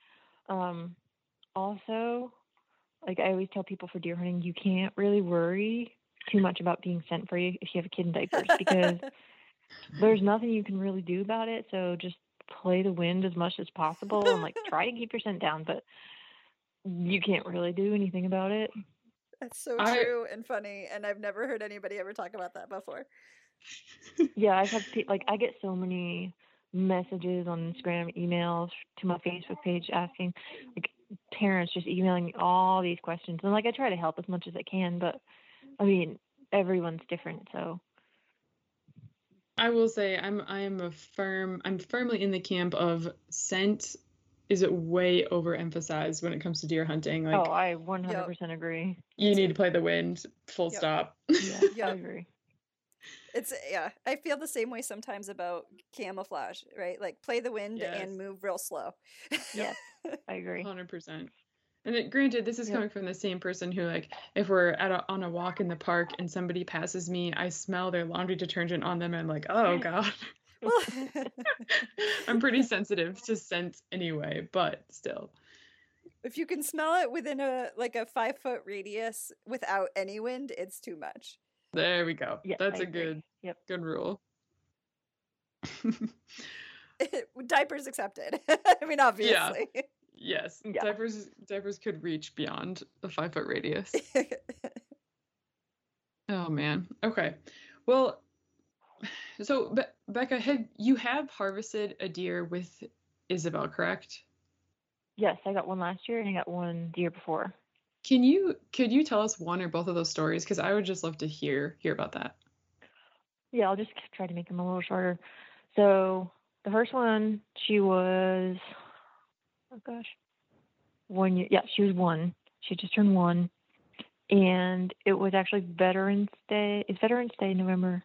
[SPEAKER 8] Also, I always tell people for deer hunting, you can't really worry too much about being sent for you if you have a kid in diapers, because there's nothing you can really do about it. So just play the wind as much as possible and try to keep your scent down, but you can't really do anything about it.
[SPEAKER 7] That's so true and funny, and I've never heard anybody ever talk about that before.
[SPEAKER 8] Yeah, I've had I get so many messages on Instagram, emails to my Facebook page asking, parents just emailing me all these questions, and I try to help as much as I can, but I mean, everyone's different, so.
[SPEAKER 6] I will say I'm firmly in the camp of scent way overemphasized when it comes to deer hunting. Like,
[SPEAKER 8] Oh, I 100% agree.
[SPEAKER 6] you need to play the wind, full stop.
[SPEAKER 8] Yeah, I agree.
[SPEAKER 7] It's I feel the same way sometimes about camouflage, right? Like play the wind and move real slow.
[SPEAKER 8] Yes, I agree.
[SPEAKER 6] 100%. And granted, this is coming from the same person who, like, if we're on a walk in the park and somebody passes me, I smell their laundry detergent on them, and I'm like, oh god. I'm pretty sensitive to scent anyway, but still.
[SPEAKER 7] If you can smell it within a 5-foot radius without any wind, it's too much.
[SPEAKER 6] There we go.
[SPEAKER 8] Yeah,
[SPEAKER 6] That's
[SPEAKER 8] I
[SPEAKER 6] a
[SPEAKER 8] agree.
[SPEAKER 6] good rule.
[SPEAKER 7] Diapers accepted. I mean, obviously.
[SPEAKER 6] Yeah. Yes.
[SPEAKER 8] Yeah.
[SPEAKER 6] Diapers could reach beyond a 5-foot radius. Oh man. Okay. Well, so Becca, you have harvested a deer with Isabel, correct?
[SPEAKER 8] Yes, I got one last year and I got one the year before.
[SPEAKER 6] Could you tell us one or both of those stories? Because I would just love to hear about that.
[SPEAKER 8] Yeah, I'll just try to make them a little shorter. So the first one, she was, 1 year. Yeah, she was 1. She just turned 1. And it was actually Veterans Day. It's Veterans Day in November.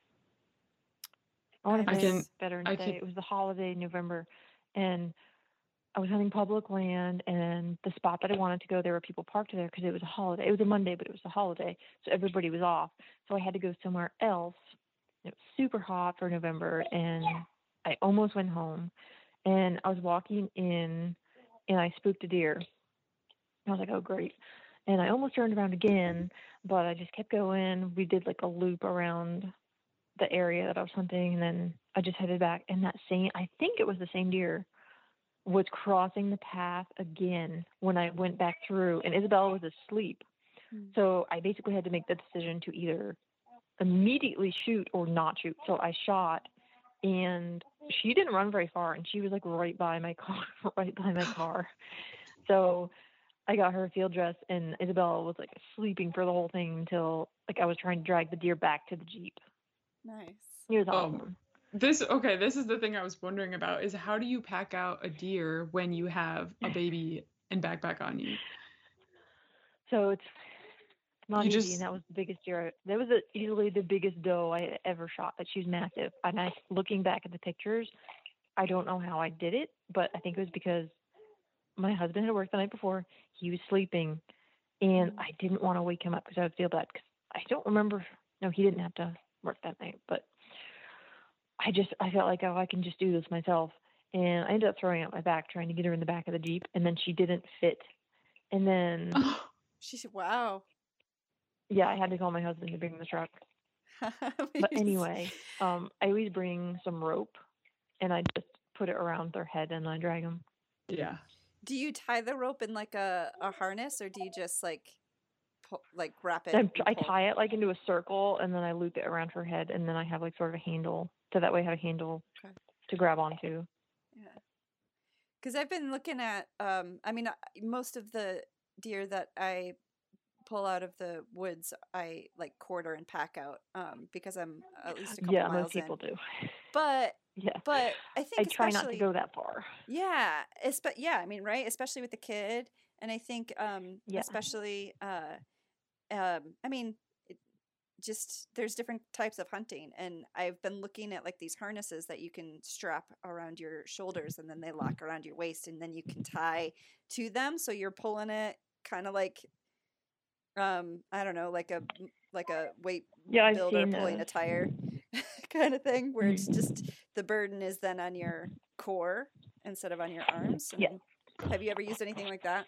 [SPEAKER 8] I want to say Veterans Day. It was the holiday in November. And I was hunting public land, and the spot that I wanted to go, there were people parked there because it was a holiday. It was a Monday, but it was a holiday, so everybody was off. So I had to go somewhere else. It was super hot for November, and I almost went home. And I was walking in, and I spooked a deer. I was like, oh, great. And I almost turned around again, but I just kept going. We did like a loop around the area that I was hunting, and then I just headed back. And I think it was the same deer, was crossing the path again when I went back through, and Isabella was asleep. So I basically had to make the decision to either immediately shoot or not shoot. So I shot, and she didn't run very far, and she was like right by my car. So I got her a field dress, and Isabella was like sleeping for the whole thing until like I was trying to drag the deer back to the Jeep.
[SPEAKER 7] Nice.
[SPEAKER 8] It was awesome.
[SPEAKER 6] This is the thing I was wondering about, is how do you pack out a deer when you have a baby and backpack on you?
[SPEAKER 8] So it's not easy, and that was the biggest deer. That was easily the biggest doe I had ever shot. But she was massive. And looking back at the pictures, I don't know how I did it, but I think it was because my husband had worked the night before. He was sleeping, and I didn't want to wake him up because I would feel bad. Because I don't remember. No, he didn't have to work that night, but I felt like, oh, I can just do this myself. And I ended up throwing out my back, trying to get her in the back of the Jeep, and then she didn't fit. And then
[SPEAKER 7] she said, wow.
[SPEAKER 8] Yeah, I had to call my husband to bring the truck. But anyway, I always bring some rope, and I just put it around their head, and I drag them.
[SPEAKER 6] Yeah.
[SPEAKER 7] Do you tie the rope in like a harness, or do you just wrap it?
[SPEAKER 8] I tie it like into a circle, and then I loop it around her head, and then I have like sort of a handle, so that way I have a handle to grab onto.
[SPEAKER 7] Yeah. Because I've been looking at, most of the deer that I pull out of the woods, I like quarter and pack out, because I'm at least a couple miles in. Yeah, most people
[SPEAKER 8] do.
[SPEAKER 7] But I think
[SPEAKER 8] I try not to go that far.
[SPEAKER 7] Yeah, right, especially with the kid, and I think especially just there's different types of hunting, and I've been looking at like these harnesses that you can strap around your shoulders, and then they lock around your waist, and then you can tie to them, so you're pulling it kind of like I don't know, like a weight builder pulling a tire kind of thing, where it's just the burden is then on your core instead of on your arms. And have you ever used anything like that?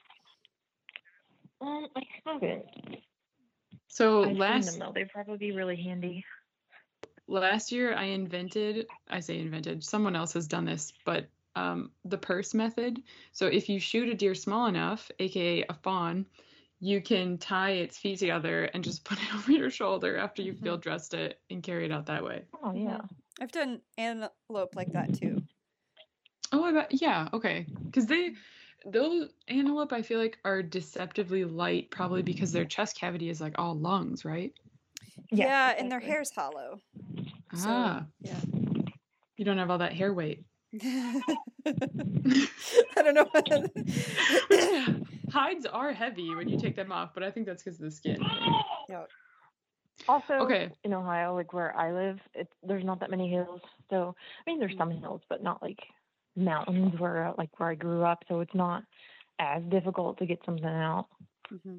[SPEAKER 8] I haven't.
[SPEAKER 6] So
[SPEAKER 8] I've seen them, though. They'd probably be really handy.
[SPEAKER 6] Last year someone else has done this, but the purse method. So if you shoot a deer small enough, aka a fawn, you can tie its feet together and just put it over your shoulder after you field dressed it and carry it out that way.
[SPEAKER 8] Oh yeah,
[SPEAKER 7] I've done antelope like that too.
[SPEAKER 6] Oh, I bet. Yeah, okay, because those antelope, I feel like, are deceptively light, probably because their chest cavity is like all lungs, right?
[SPEAKER 7] Yeah, exactly. And their hair's hollow.
[SPEAKER 6] Yeah. You don't have all that hair weight.
[SPEAKER 7] I don't know.
[SPEAKER 6] Hides are heavy when you take them off, but I think that's because of the skin.
[SPEAKER 7] Yeah.
[SPEAKER 8] Also,
[SPEAKER 6] Okay.
[SPEAKER 8] in Ohio, like where I live, there's not that many hills. So, I mean, there's some hills, but not like mountains where I grew up. So it's not as difficult to get something out.
[SPEAKER 7] Mm-hmm.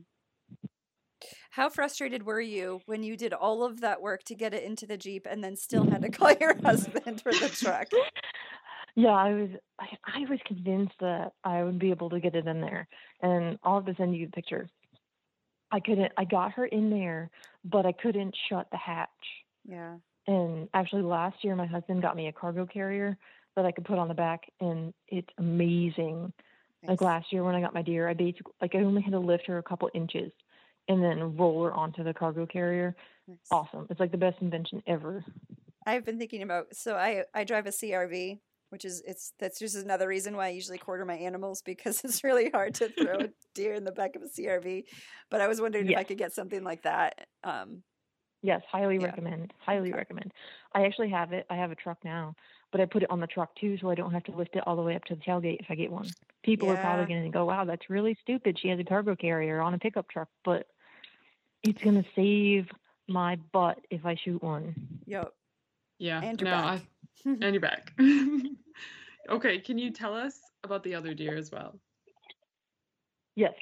[SPEAKER 7] How frustrated were you when you did all of that work to get it into the Jeep and then still had to call your husband for the truck?
[SPEAKER 8] Yeah, I was convinced that I would be able to get it in there, and I'll have to send you a picture. I got her in there, but I couldn't shut the hatch.
[SPEAKER 7] Yeah.
[SPEAKER 8] And actually last year my husband got me a cargo carrier that I could put on the back, and it's amazing.
[SPEAKER 7] Nice.
[SPEAKER 8] Like last year when I got my deer, I only had to lift her a couple inches and then roll her onto the cargo carrier.
[SPEAKER 7] Nice.
[SPEAKER 8] Awesome. It's like the best invention ever.
[SPEAKER 7] I've been thinking about, so I drive a CRV, which that's just another reason why I usually quarter my animals, because it's really hard to throw a deer in the back of a CRV. But I was wondering if I could get something like that.
[SPEAKER 8] Yes, highly recommend. Highly recommend. I actually have it. I have a truck now, but I put it on the truck too, so I don't have to lift it all the way up to the tailgate if I get one. People are probably going to go, wow, that's really stupid. She has a cargo carrier on a pickup truck, but it's going to save my butt if I shoot one.
[SPEAKER 7] Yep.
[SPEAKER 6] Yeah.
[SPEAKER 7] And your back.
[SPEAKER 6] And your back. Okay, can you tell us about the other deer as well?
[SPEAKER 8] Yes.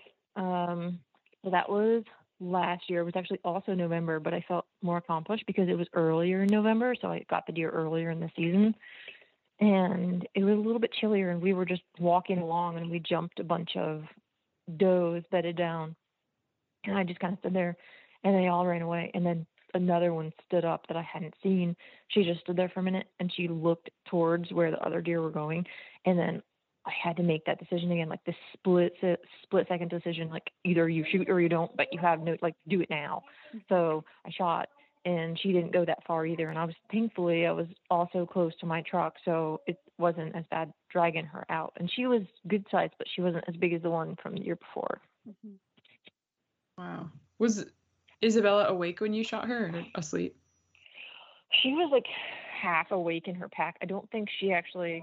[SPEAKER 8] So that was last year. It was actually also November, but I felt more accomplished because it was earlier in November, so I got the deer earlier in the season. And it was a little bit chillier, and we were just walking along, and we jumped a bunch of does bedded down. And I just kind of stood there, and they all ran away. And then another one stood up that I hadn't seen. She just stood there for a minute, and she looked towards where the other deer were going. And then I had to make that decision again, like this split second decision, like either you shoot or you don't, but you have no, like, do it now. So I shot, and she didn't go that far either. And thankfully I was also close to my truck, so it wasn't as bad dragging her out. And she was good size, but she wasn't as big as the one from the year before.
[SPEAKER 7] Mm-hmm.
[SPEAKER 6] Wow. Was Isabella awake when you shot her, or asleep?
[SPEAKER 8] She was like half awake in her pack. I don't think she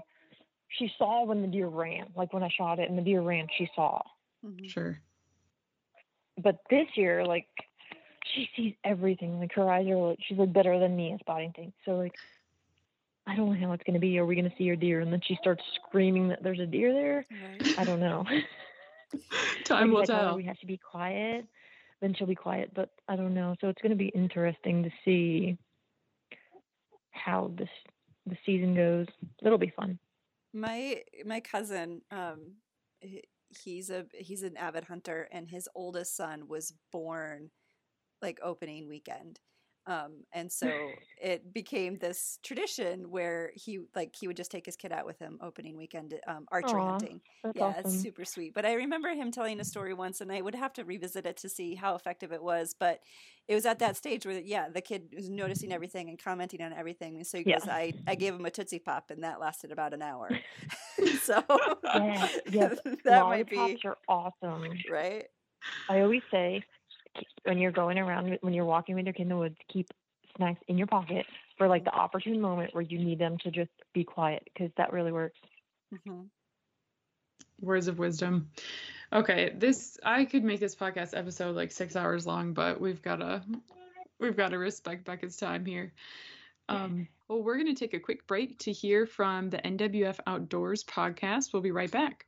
[SPEAKER 8] saw when the deer ran. Like when I shot it and the deer ran, she saw.
[SPEAKER 7] Mm-hmm.
[SPEAKER 6] Sure.
[SPEAKER 8] But this year, like, she sees everything. Like, her eyes are like, she's like better than me at spotting things. So, like, I don't know how it's going to be. Are we going to see her deer? And then she starts screaming that there's a deer there.
[SPEAKER 7] Right.
[SPEAKER 8] I don't know.
[SPEAKER 6] Time will
[SPEAKER 8] I told her
[SPEAKER 6] tell.
[SPEAKER 8] we have to be quiet. Then she'll be quiet, but I don't know. So it's going to be interesting to see how the season goes. It'll be fun.
[SPEAKER 7] My cousin, he's an avid hunter, and his oldest son was born like opening weekend. And so it became this tradition where he would just take his kid out with him opening weekend, archery hunting.
[SPEAKER 8] That's
[SPEAKER 7] yeah,
[SPEAKER 8] awesome.
[SPEAKER 7] It's super sweet. But I remember him telling a story once, and I would have to revisit it to see how effective it was. But it was at that stage where, the kid was noticing everything and commenting on everything. And so he goes, I gave him a Tootsie Pop, and that lasted about an hour. So
[SPEAKER 8] yes.
[SPEAKER 7] that might be.
[SPEAKER 8] Lollipops are awesome.
[SPEAKER 7] Right?
[SPEAKER 8] I always say, when you're going around, when you're walking with your kid in the woods, keep snacks in your pocket for like the opportune moment where you need them to just be quiet, because that really works.
[SPEAKER 7] Mm-hmm.
[SPEAKER 6] Words of wisdom. Okay, I could make this podcast episode like 6 hours long, but we've got to respect Becca's time here. Well, we're going to take a quick break to hear from the NWF Outdoors podcast. We'll be right back.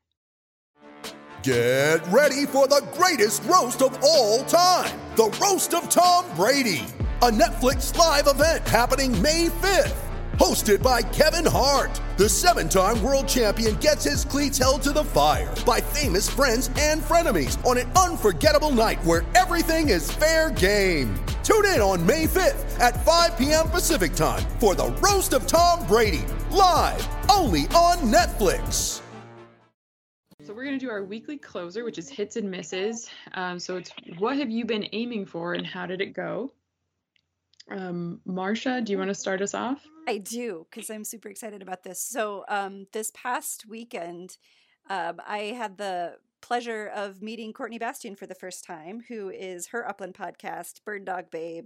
[SPEAKER 9] Get ready for the greatest roast of all time, the Roast of Tom Brady, a Netflix live event happening May 5th. Hosted by Kevin Hart, the 7-time world champion gets his cleats held to the fire by famous friends and frenemies on an unforgettable night where everything is fair game. Tune in on May 5th at 5 p.m. Pacific time for the Roast of Tom Brady, live only on Netflix.
[SPEAKER 6] So we're going to do our weekly closer, which is hits and misses. So it's what have you been aiming for and how did it go? Marsha, do you want to start us off?
[SPEAKER 7] I do, because I'm super excited about this. So this past weekend, I had the pleasure of meeting Courtney Bastian for the first time, who is her Upland podcast, Bird Dog Babe,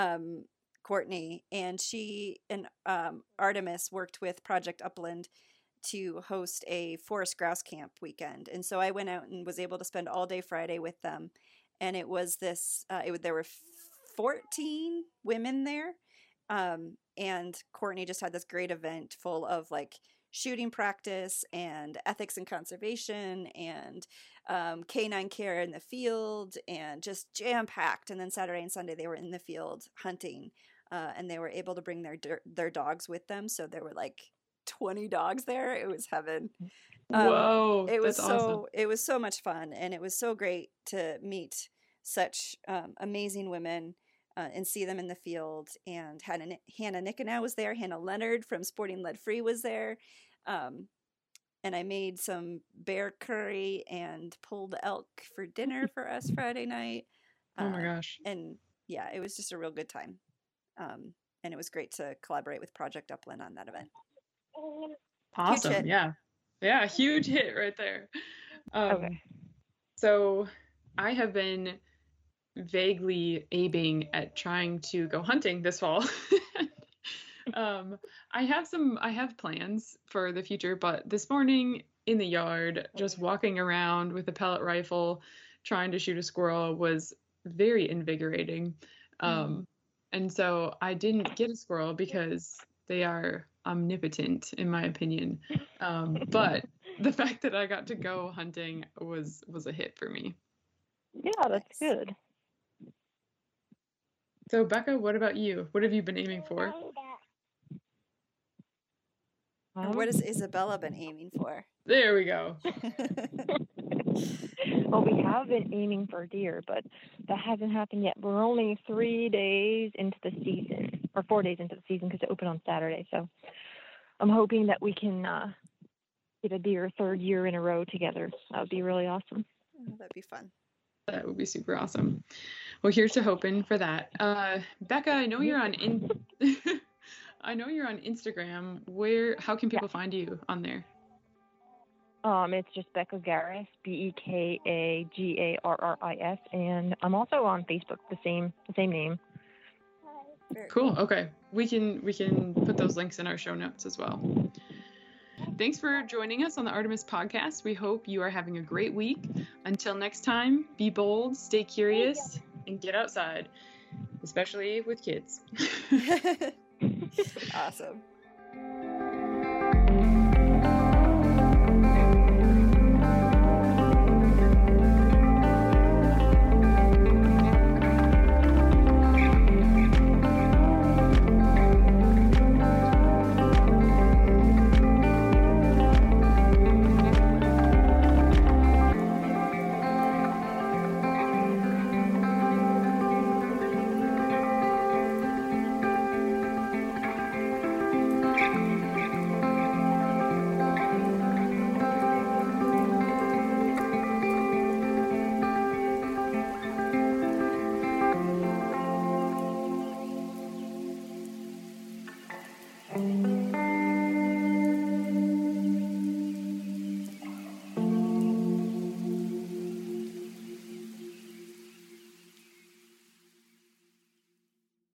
[SPEAKER 7] Courtney. And she and Artemis worked with Project Upland to host a forest grouse camp weekend. And so I went out and was able to spend all day Friday with them. And it was there were 14 women there. And Courtney just had this great event full of like shooting practice and ethics and conservation and canine care in the field, and just jam-packed. And then Saturday and Sunday they were in the field hunting, and they were able to bring their dogs with them. So there were like 20 dogs there. It was heaven.
[SPEAKER 6] Whoa,
[SPEAKER 7] it was
[SPEAKER 6] that's
[SPEAKER 7] so
[SPEAKER 6] awesome.
[SPEAKER 7] It was so much fun, and it was so great to meet such amazing women and see them in the field. And Hannah Nickenow was there. Hannah Leonard from Sporting Lead Free was there. And I made some bear curry and pulled elk for dinner for us Friday night.
[SPEAKER 6] Oh my gosh.
[SPEAKER 7] And yeah, it was just a real good time. And it was great to collaborate with Project Upland on that event.
[SPEAKER 6] Awesome. Yeah, huge hit right there.
[SPEAKER 8] Okay.
[SPEAKER 6] So I have been vaguely aiming at trying to go hunting this fall. I have plans for the future, but this morning in the yard, just walking around with a pellet rifle, trying to shoot a squirrel was very invigorating. And so I didn't get a squirrel because they are omnipotent, in my opinion. But the fact that I got to go hunting was a hit for me.
[SPEAKER 8] Yeah, that's good.
[SPEAKER 6] So Becca, what about you? What have you been aiming for?
[SPEAKER 7] And what has Isabella been aiming for?
[SPEAKER 6] There we go.
[SPEAKER 8] Well, we have been aiming for deer, but that hasn't happened yet. We're only 3 days into the season, or 4 days into the season, because it opened on Saturday. So I'm hoping that we can get a deer third year in a row together. That would be really awesome.
[SPEAKER 7] Oh, that'd be fun.
[SPEAKER 6] That would be super awesome. Well, here's to hoping for that. Becca, I know you're on I know you're on Instagram. How can people find you on there?
[SPEAKER 8] It's just Becca Garris, BEKAGARRIS, and I'm also on Facebook, the same name.
[SPEAKER 7] Very
[SPEAKER 6] Cool. Okay, we can put those links in our show notes as well. Thanks for joining us on the Artemis Podcast. We hope you are having a great week. Until next time, be bold, stay curious, and get outside, especially with kids.
[SPEAKER 7] Awesome.